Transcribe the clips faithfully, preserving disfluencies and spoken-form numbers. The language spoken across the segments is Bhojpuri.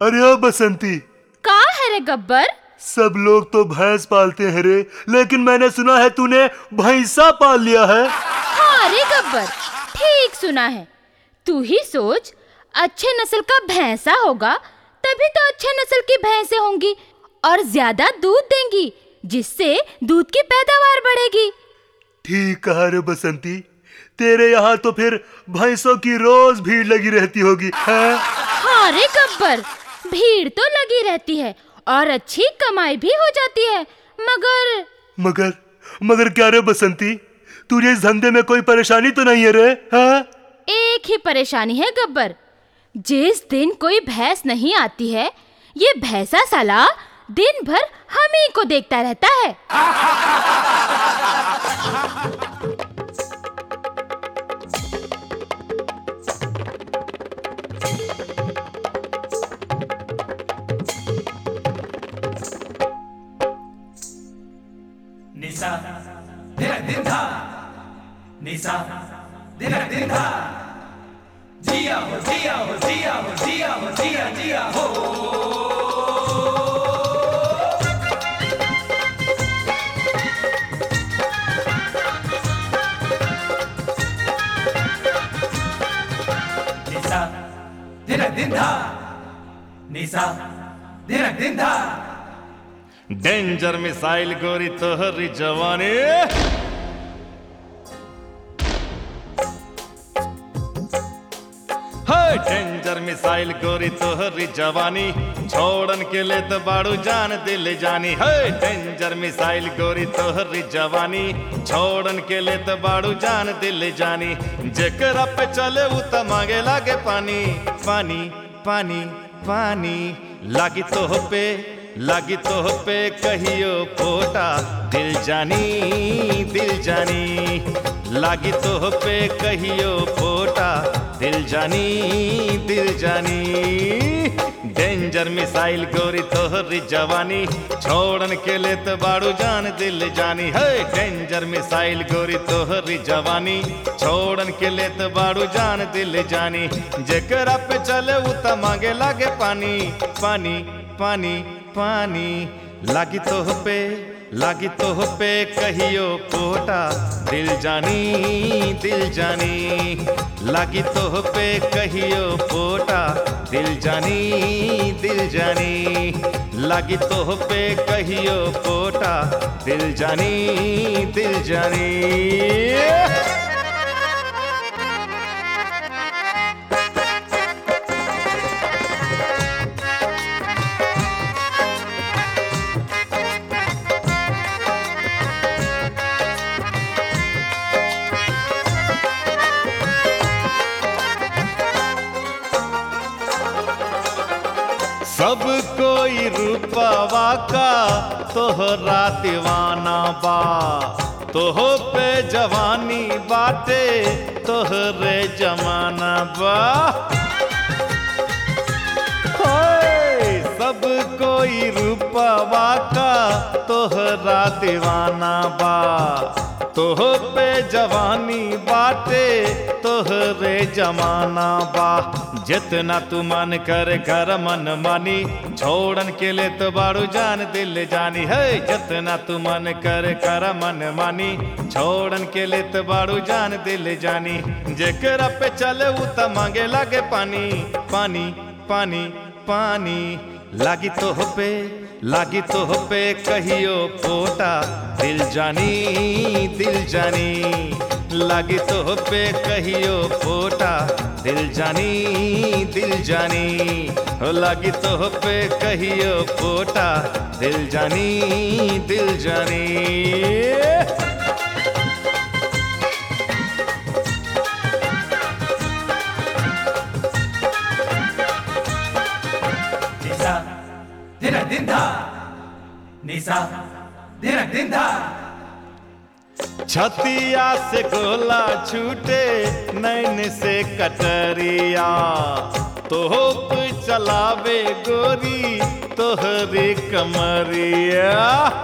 अरे ओ बसंती, का है रे गब्बर? सब लोग तो भैंस पालते हैं रे, लेकिन मैंने सुना है तूने भैंसा पाल लिया है। हाँ रे गब्बर, ठीक सुना है। तू ही सोच, अच्छे नस्ल का भैंसा होगा तभी तो अच्छे नस्ल की भैंसें होंगी और ज्यादा दूध देंगी, जिससे दूध की पैदावार बढ़ेगी। ठीक कहा रे बसंती, तेरे यहाँ तो फिर भैंसों की रोज भीड़ लगी रहती होगी है? हाँ रे गब्बर, भीड़ तो लगी रहती है और अच्छी कमाई भी हो जाती है, मगर मगर मगर क्या रे बसंती, तुझे इस धंधे में कोई परेशानी तो नहीं है रे? हाँ? एक ही परेशानी है गब्बर, जिस दिन कोई भैंस नहीं आती है, ये भैंसा साला दिन भर हम ही को देखता रहता है। निसा दिरा दिन था, निसा दिरा दिन था, जिया हो जिया हो जिया हो जिया हो जिया जिया हो। निसा दिरा दिन था, निसा दिरा दिन था, डेंजर मिसाइल गोरी तोहरी जवानी, हाय डेंजर मिसाइल गोरी तोहरी जवानी, छोड़न के ले तो बाड़ू जान दिल जानी। हाय डेंजर मिसाइल गोरी तोहरी जवानी, छोड़न के ले तो बाड़ू जान दिल जानी। जेकरा पे चले उ त मांगे लागे पानी पानी पानी पानी, लागी तोह पे लागी तोह पे कहियो पोटा दिल जानी दिल जानी, लागी तोह पे कहियो पोटा दिल जानी दिल जानी। डेंजर मिसाइल गोरी तोहरी जवानी, छोड़न के ले तो बाड़ू जान दिल जानी। है डेंजर मिसाइल गोरी तोहरी जवानी, छोड़न के ले तो बाड़ू जान दिल जानी। जेकरा पे चले उ त मांगे लागे पानी पानी पानी पानी, लागी तोह पे लागी तोह पे कहियो पोटा दिल जानी दिल जानी, लागी तोह पे कहियो पोटा दिल जानी दिल जानी, लागी तोह पे कहियो पोटा दिल जानी दिल जानी। सब कोई रूपवा का तोहरा दीवाना बा, तोह पे जवानी बाटे तोहरे जमाना बा। होय सब कोई रूपवा का तोहरा दीवाना बा, तोह पे जवानी बाटे तोहरे जमाना बा। जितना तू मन कर कर मन मानी, छोड़न के ले तो बाड़ू जान दिल जानी। है जितना तू मन कर कर मन मानी, छोड़न के ले तो बाड़ू जान दिल जानी। जेकरा पे चले उ त मांगे लागे पानी पानी पानी पानी, लागी तोह पे लागी तोह पे कहियो पोटा दिल जानी दिल जानी, लागी तोह पे कहियो पोटा दिल जानी दिल जानी, लागी तोह पे कहियो पोटा दिल जानी दिल जानी। निसा दिरा दिन था, निसा दिरा दिन था, छतिया से गोला छूटे नैन से कटरिया, तोप चलावे गोरी तोहरी कमरिया।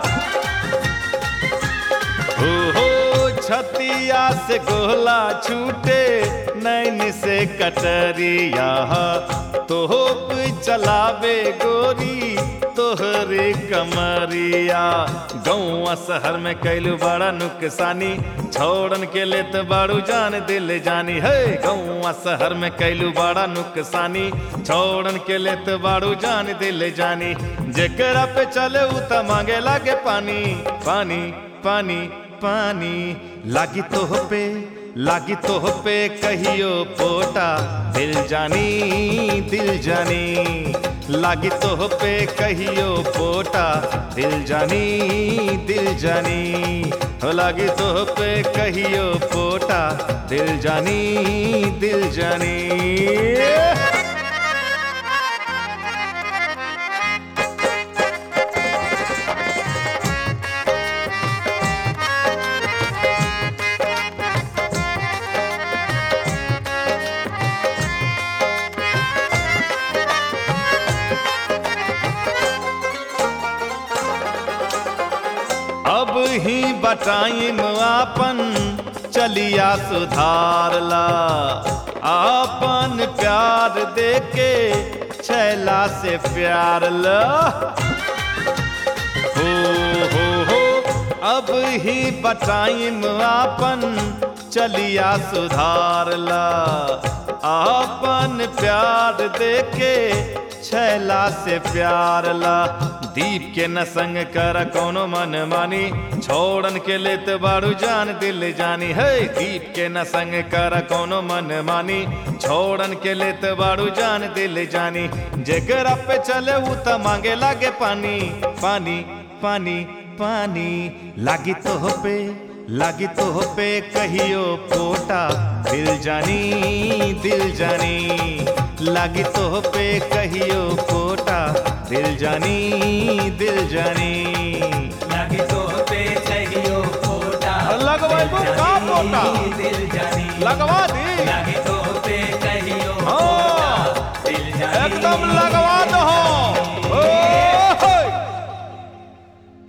हो हो छतिया से गोला छूटे नैन से कटरिया, तोप चलावे गोरी तोहरे कमरिया। गौआ शहर में कैलू बड़ा नुकसानी, छोड़न के लेत बाड़ू जान दिल जानी। है गौआ शहर में कैलू बड़ा नुकसानी, छोड़न के लेत बाड़ू जान दिल जानी। जेकरा पे चले उ त मांगे लागे पानी पानी पानी पानी। लागी तोह पे लागी तोह पे कहियो पोटा दिल जानी दिल जानी। लागी तोह पे कहियो पोटा दिल जानी दिल जानी। हो लागी तोह पे कहियो पोटा दिल जानी दिल जानी। अब ही बटाइम आपन चलिया सुधारला। आपन प्यार देके छैला से प्यार ला। हो हो हो अब ही बटाइम आपन चलिया सुधारला। आपन प्यार देके छैला से प्यार ला। दीप के न संग कर कोनो मन मानी, छोड़न के लेत बाड़ू जान दिल जानी। है दीप के न संग कर कोनो मन मानी, छोड़न के लेत बाड़ू जान दिल जानी। जेकरा पे चले उ त मांगे लागे पानी पानी पानी पानी। लागी तोह पे लागी तोह पे कहियो पोटा दिल जानी दिल जानी। लागी तोह पे कहियो पोटा दिल जानी दिल जानी। लागी तोह पे कहियो पोटा लगवाइबो का पोटा दिल जानी। लगवा दी लागी तोह पे कहियो हाँ पोटा दिल जानी। एकदम लगवा दो।